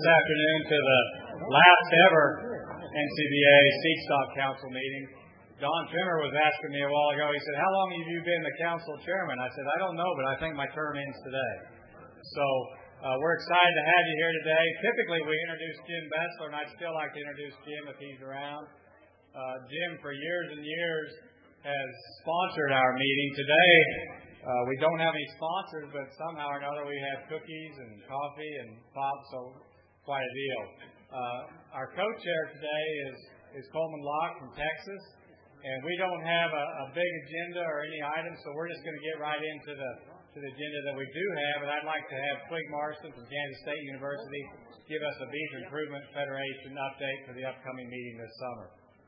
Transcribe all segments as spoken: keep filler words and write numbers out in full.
this afternoon to the last ever N C B A Seed Stock Council meeting. Don Trimmer was asking me a while ago, he said, how long have you been the council chairman? I said, I don't know, but I think my term ends today. So uh, we're excited to have you here today. Typically we introduce Jim Bessler, and I'd still like to introduce Jim if he's around. Uh, Jim, for years and years, has sponsored our meeting. Today, uh, we don't have any sponsors, but somehow or another we have cookies and coffee and pop, so quite a deal. Uh, our co-chair today is, is Coleman Locke from Texas, and we don't have a, a big agenda or any items, so we're just going to get right into the to the agenda that we do have, and I'd like to have Quig Marston from Kansas State University give us a Beef Improvement Federation update for the upcoming meeting this summer.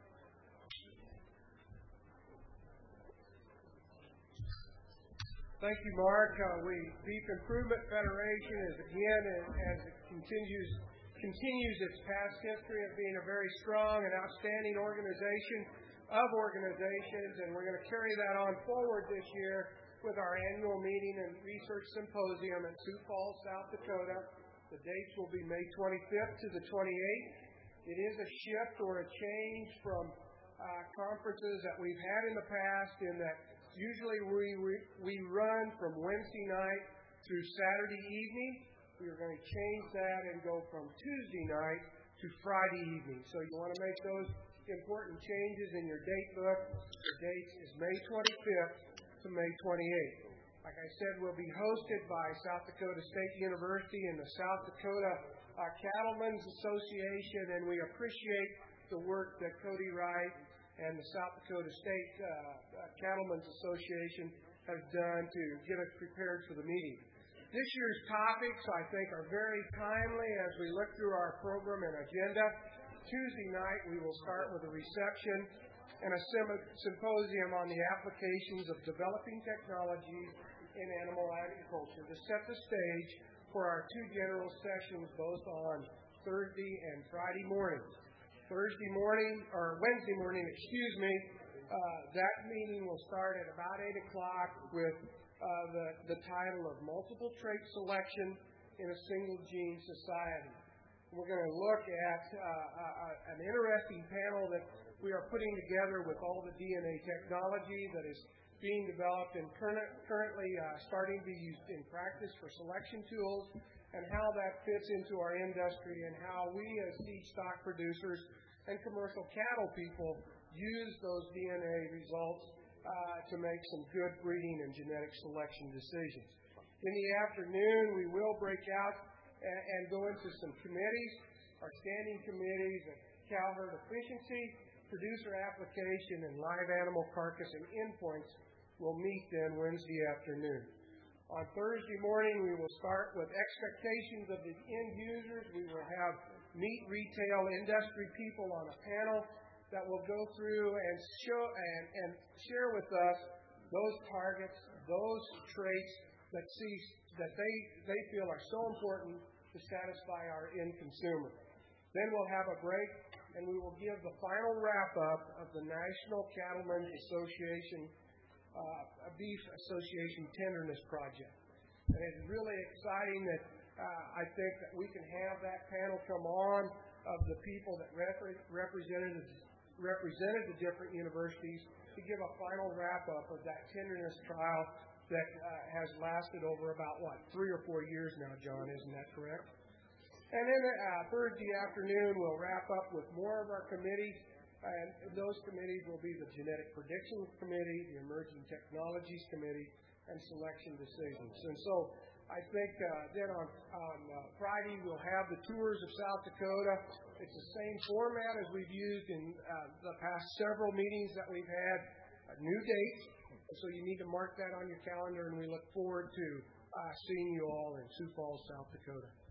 Thank you, Mark. Uh, we Beef Improvement Federation is again, as it continues continues its past history of being a very strong and outstanding organization of organizations, and we're going to carry that on forward this year with our annual meeting and research symposium in Sioux Falls, South Dakota. The dates will be May twenty-fifth to the twenty-eighth. It is a shift or a change from uh, conferences that we've had in the past, in that usually we, we we run from Wednesday night through Saturday evening. We are going to change that and go from Tuesday night to Friday evening. So you want to make those important changes in your date book. The date is May twenty-fifth to May twenty-eighth. Like I said, we'll be hosted by South Dakota State University and the South Dakota uh, Cattlemen's Association, and we appreciate the work that Cody Wright and the South Dakota State uh, uh, Cattlemen's Association has done to get us prepared for the meeting. This year's topics, I think, are very timely as we look through our program and agenda. Tuesday night, we will start with a reception and a symposium on the applications of developing technologies in animal agriculture to set the stage for our two general sessions, both on Thursday and Friday mornings. Thursday morning, or Wednesday morning, excuse me, uh, that meeting will start at about eight o'clock with uh, the, the title of Multiple Trait Selection in a Single Gene Society. We're going to look at uh, uh, an interesting panel that we are putting together with all the D N A technology that is being developed and current, currently uh, starting to be used in practice for selection tools, and how that fits into our industry and how we as seed stock producers and commercial cattle people use those D N A results uh, to make some good breeding and genetic selection decisions. In the afternoon, we will break out and, and go into some committees, our standing committees of cow herd efficiency, producer application, and live animal carcass and endpoints will meet then Wednesday afternoon. On Thursday morning, we will start with expectations of the end users. We will have meat retail industry people on a panel that will go through and show and, and share with us those targets, those traits that see that they, they feel are so important to satisfy our end consumer. Then we'll have a break, and we will give the final wrap-up of the National Cattlemen's Association Uh, a Beef Association Tenderness Project. And it's really exciting that uh, I think that we can have that panel come on of the people that rep- represented, represented the different universities to give a final wrap-up of that tenderness trial that uh, has lasted over about, what, three or four years now, John, isn't that correct? And then uh, Thursday afternoon, we'll wrap up with more of our committees. And those committees will be the Genetic Predictions Committee, the Emerging Technologies Committee, and Selection Decisions. And so I think uh, then on, on uh, Friday we'll have the tours of South Dakota. It's the same format as we've used in uh, the past several meetings that we've had, a new date. And so you need to mark that on your calendar, and we look forward to uh, seeing you all in Sioux Falls, South Dakota.